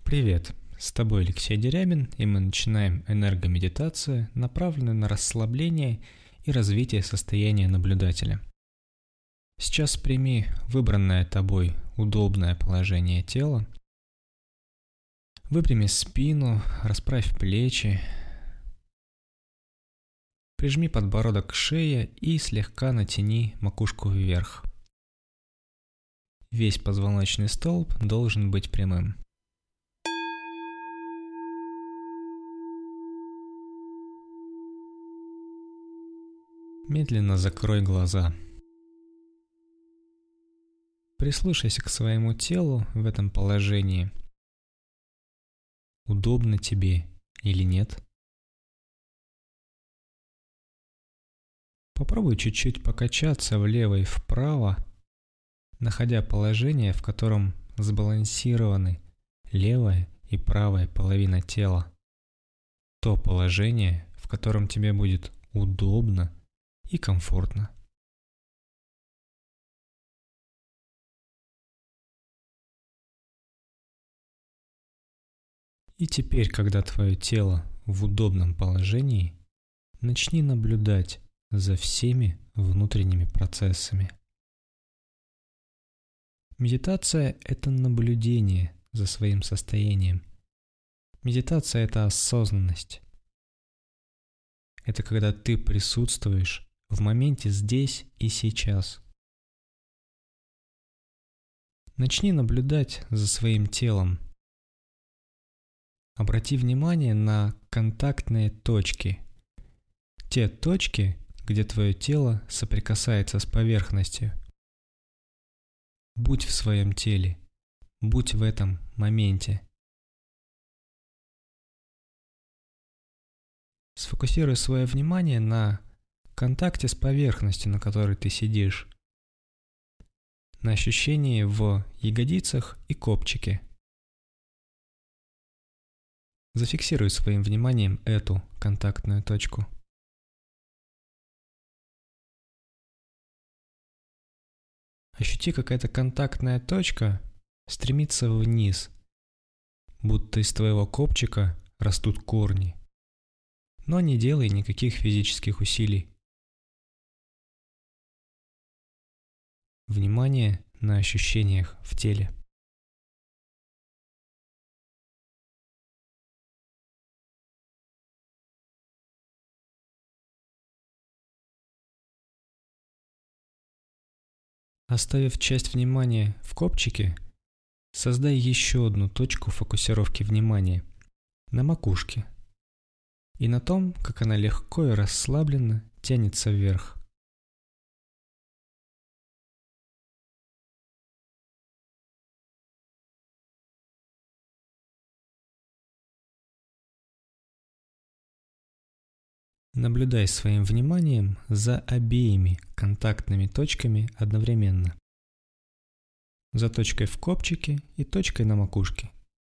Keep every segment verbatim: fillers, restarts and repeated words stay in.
Привет, с тобой Алексей Дерябин, и мы начинаем энергомедитацию, направленную на расслабление и развитие состояния наблюдателя. Сейчас прими выбранное тобой удобное положение тела, выпрями спину, расправь плечи, прижми подбородок к шее и слегка натяни макушку вверх. Весь позвоночный столб должен быть прямым. Медленно закрой глаза. Прислушайся к своему телу в этом положении. Удобно тебе или нет? Попробуй чуть-чуть покачаться влево и вправо, находя положение, в котором сбалансированы левая и правая половина тела. То положение, в котором тебе будет удобно и комфортно. И теперь, когда твое тело в удобном положении, начни наблюдать за всеми внутренними процессами. Медитация – это наблюдение за своим состоянием. Медитация – это осознанность. Это когда ты присутствуешь в моменте здесь и сейчас. Начни наблюдать за своим телом. Обрати внимание на контактные точки. Те точки, где твое тело соприкасается с поверхностью. Будь в своем теле. Будь в этом моменте. Сфокусируй свое внимание на контакте с поверхностью, на которой ты сидишь, на ощущении в ягодицах и копчике. Зафиксируй своим вниманием эту контактную точку. Ощути, как эта контактная точка стремится вниз, будто из твоего копчика растут корни. Но не делай никаких физических усилий. Внимание на ощущениях в теле. Оставив часть внимания в копчике, создай еще одну точку фокусировки внимания на макушке и на том, как она легко и расслабленно тянется вверх. Наблюдай своим вниманием за обеими контактными точками одновременно. За точкой в копчике и точкой на макушке.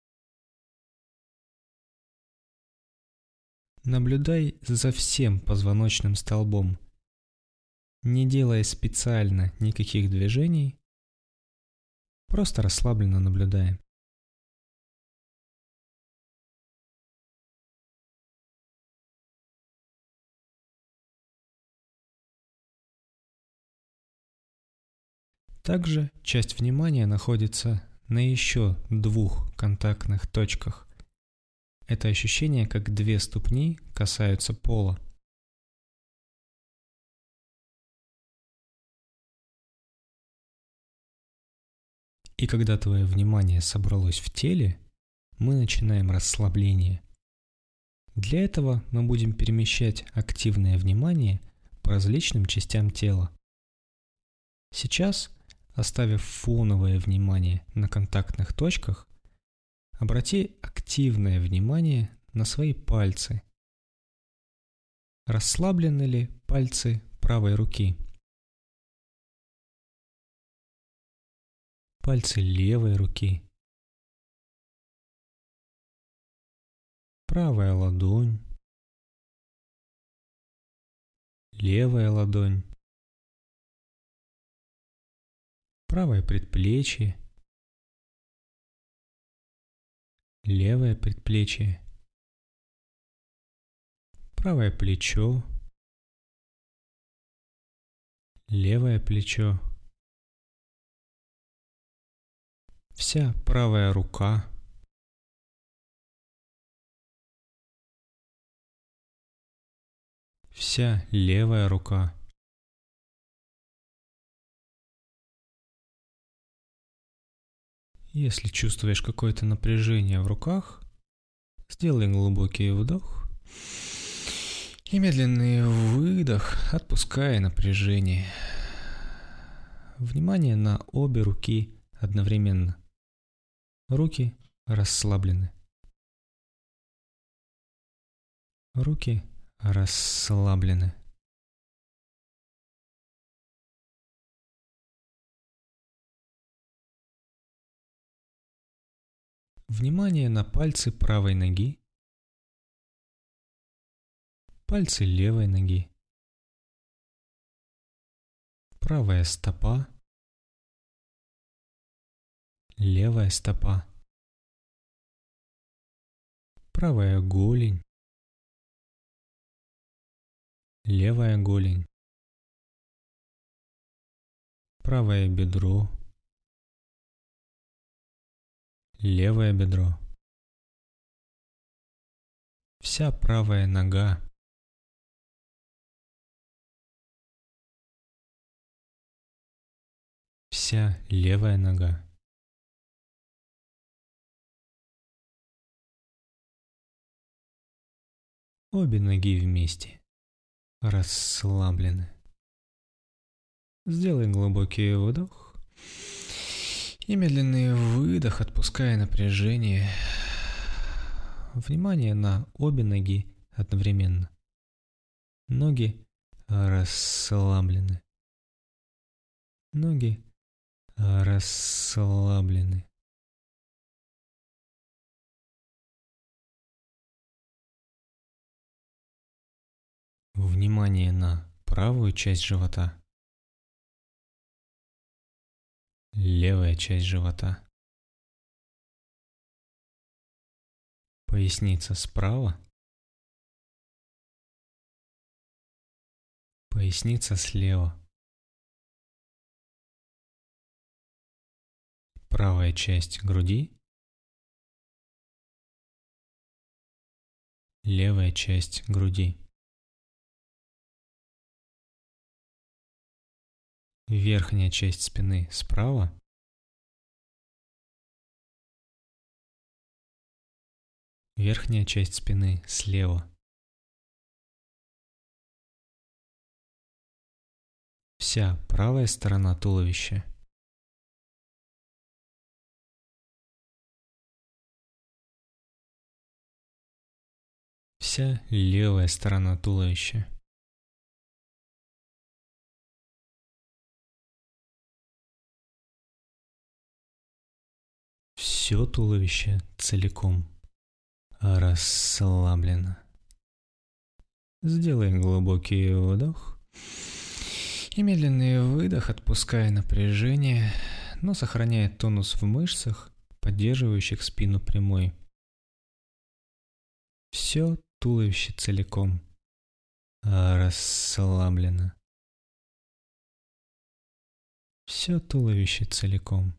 Наблюдай за всем позвоночным столбом, не делая специально никаких движений, просто расслабленно наблюдая. Также часть внимания находится на еще двух контактных точках. Это ощущение, как две ступни касаются пола. И когда твое внимание собралось в теле, мы начинаем расслабление. Для этого мы будем перемещать активное внимание по различным частям тела. Сейчас, оставив фоновое внимание на контактных точках, обрати активное внимание на свои пальцы. Расслаблены ли пальцы правой руки? Пальцы левой руки. Правая ладонь. Левая ладонь. Правое предплечье. левое предплечье, правое плечо, левое плечо, вся правая рука, вся левая рука, если чувствуешь какое-то напряжение в руках, сделай глубокий вдох и медленный выдох, отпуская напряжение. Внимание на обе руки одновременно. Руки расслаблены. Руки расслаблены. Внимание на пальцы правой ноги, пальцы левой ноги, правая стопа, левая стопа, правая голень, левая голень, правое бедро, левое бедро, вся правая нога, вся левая нога, обе ноги вместе, расслаблены. Сделай глубокий вдох и медленный выдох, отпуская напряжение. Внимание на обе ноги одновременно. Ноги расслаблены. Ноги расслаблены. Внимание на правую часть живота. Левая часть живота. Поясница справа. Поясница слева. Правая часть груди. Левая часть груди. Верхняя часть спины справа. Верхняя часть спины слева. Вся правая сторона туловища. Вся левая сторона туловища. Все туловище целиком расслаблено. Сделай глубокий вдох и медленный выдох, отпуская напряжение, но сохраняя тонус в мышцах, поддерживающих спину прямой. Все туловище целиком расслаблено. Все туловище целиком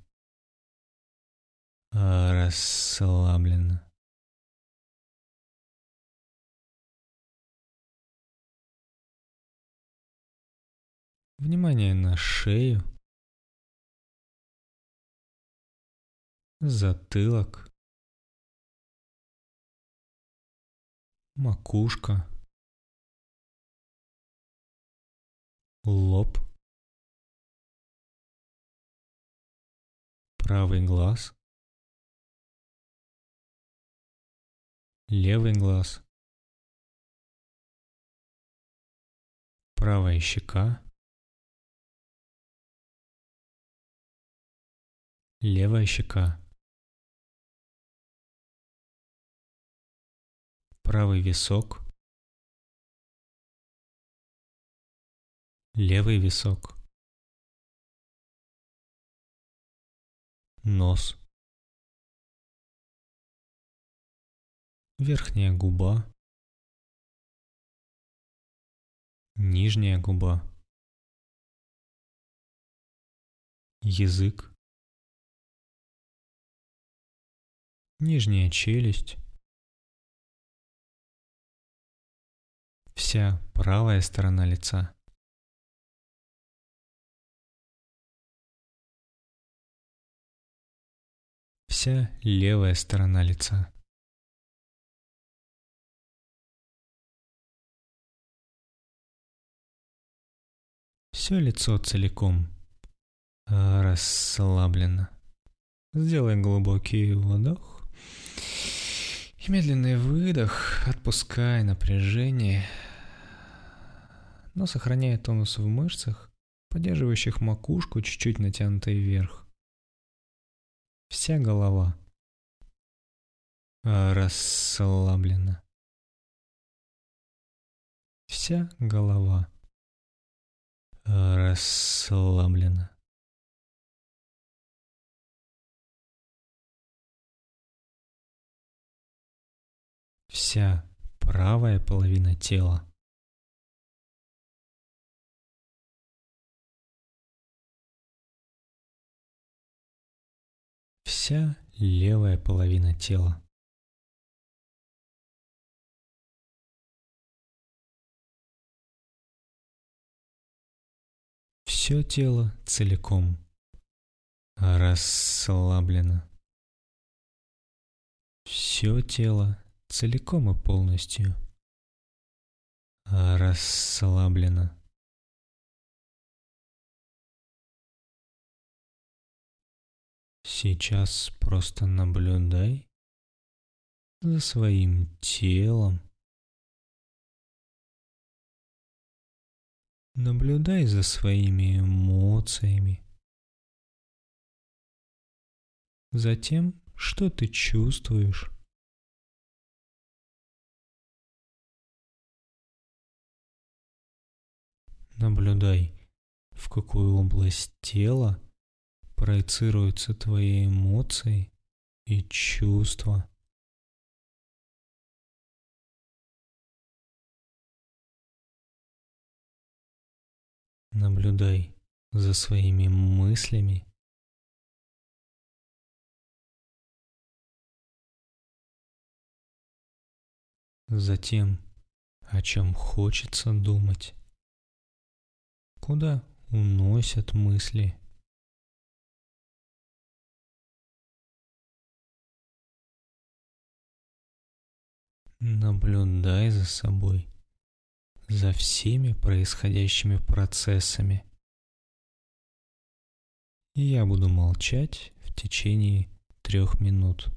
расслаблено. Внимание на шею, затылок, макушка, лоб, правый глаз, левый глаз, правая щека, левая щека, правый висок, левый висок, нос, верхняя губа, нижняя губа, язык, нижняя челюсть, вся правая сторона лица, вся левая сторона лица, все лицо целиком расслаблено. Сделай глубокий вдох и медленный выдох, отпускай напряжение, но сохраняя тонус в мышцах, поддерживающих макушку чуть-чуть натянутой вверх. Вся голова расслаблена. Вся голова расслаблена. Вся правая половина тела вся левая половина тела. Все тело целиком расслаблено. Все тело целиком и полностью расслаблено. Сейчас просто наблюдай за своим телом. Наблюдай за своими эмоциями. За тем, что ты чувствуешь. Наблюдай, в какую область тела проецируются твои эмоции и чувства. Наблюдай за своими мыслями. За тем, о чем хочется думать. Куда уносят мысли. Наблюдай за собой, за всеми происходящими процессами. И я буду молчать в течение трех минут.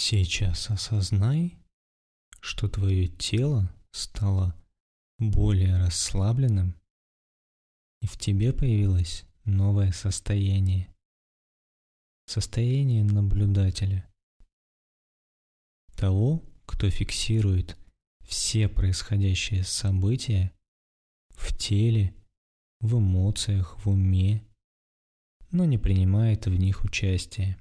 Сейчас осознай, что твое тело стало более расслабленным, и в тебе появилось новое состояние. Состояние наблюдателя. Того, кто фиксирует все происходящие события в теле, в эмоциях, в уме, но не принимает в них участие.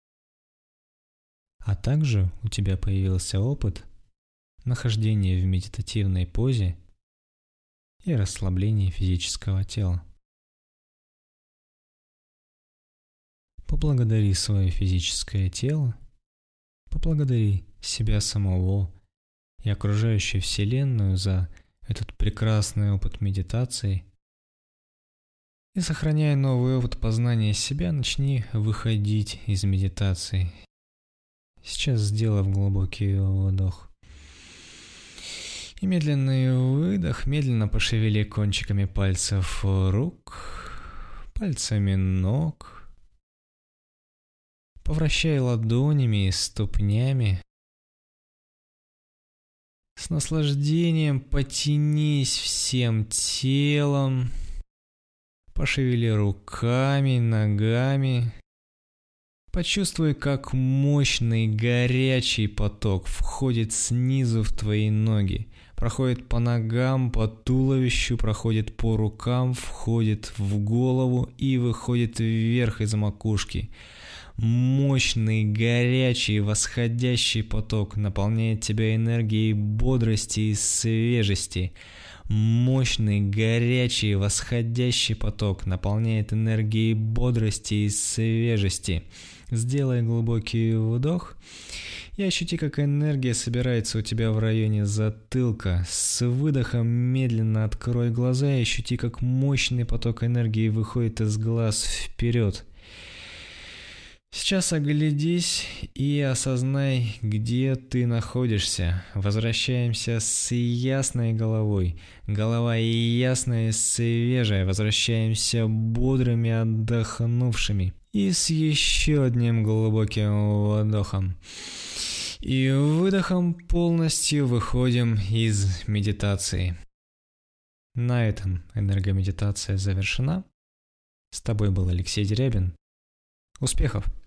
А также у тебя появился опыт нахождения в медитативной позе и расслабления физического тела. Поблагодари свое физическое тело, поблагодари себя самого и окружающую Вселенную за этот прекрасный опыт медитации. И, сохраняя новый опыт познания себя, начни выходить из медитации. Сейчас сделав глубокий вдох и медленный выдох, медленно пошевели кончиками пальцев рук, пальцами ног. Повращай ладонями и ступнями. С наслаждением потянись всем телом. Пошевели руками, ногами. Почувствуй, как мощный горячий поток входит снизу в твои ноги, проходит по ногам, по туловищу, проходит по рукам, входит в голову и выходит вверх из макушки. Мощный, горячий, восходящий поток наполняет тебя энергией бодрости и свежести. Мощный, горячий, восходящий поток наполняет энергией бодрости и свежести. Сделай глубокий вдох и ощути, как энергия собирается у тебя в районе затылка. С выдохом медленно открой глаза и ощути, как мощный поток энергии выходит из глаз вперед. Сейчас оглядись и осознай, где ты находишься. Возвращаемся с ясной головой. Голова ясная и свежая. Возвращаемся бодрыми, отдохнувшими. И с еще одним глубоким вдохом. И выдохом полностью выходим из медитации. На этом энергомедитация завершена. С тобой был Алексей Дерябин. Успехов!